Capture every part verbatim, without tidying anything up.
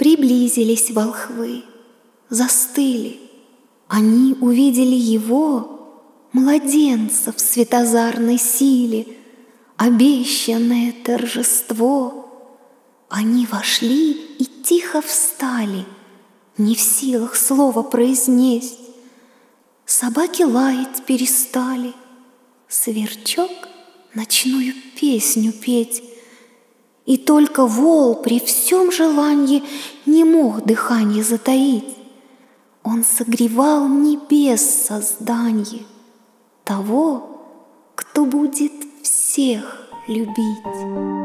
Приблизились волхвы, застыли. Они увидели его, младенца в светозарной силе, обещанное торжество. Они вошли и тихо встали, не в силах слова произнесть. Собаки лаять перестали, сверчок ночную песню петь. И только вол при всем желании не мог дыхание затаить. Он согревал небес созданье, того, кто будет всех любить.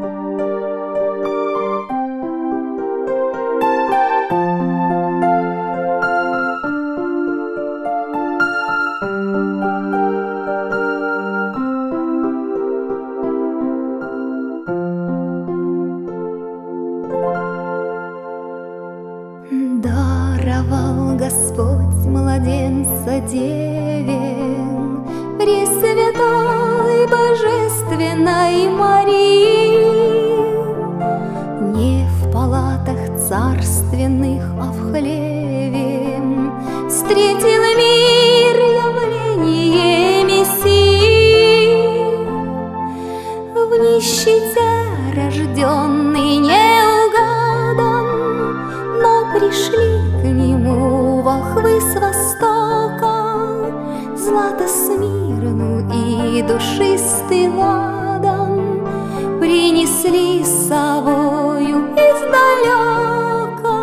Даровал Господь младенца деве, Пресвятой Божественной Марии. Не в палатах царственных, а в хлеве встретил мир явление Мессии. В нищете рожденный не угадан, но пришли к нему волхвы с востока, злато Смирну и душистый ладан принесли с собою издалека.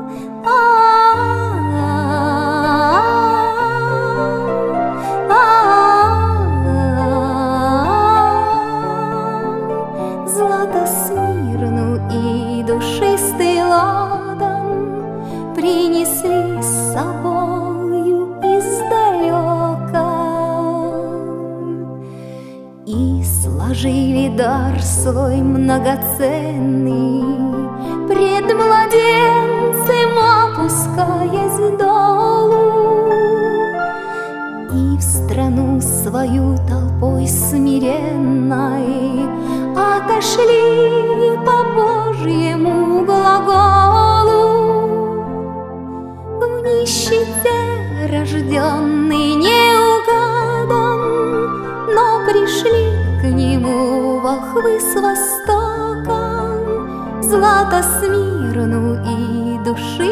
Злато Смирну и душистый ладан принесли с собою издалека. И сложили дар свой многоценный пред младенцем, опускаясь долу. И в страну свою толпой смиренной отошли по Божьему глаголу. В нищете рожденный не угадан, но пришли к нему волхвы с востока, злато Смирну и души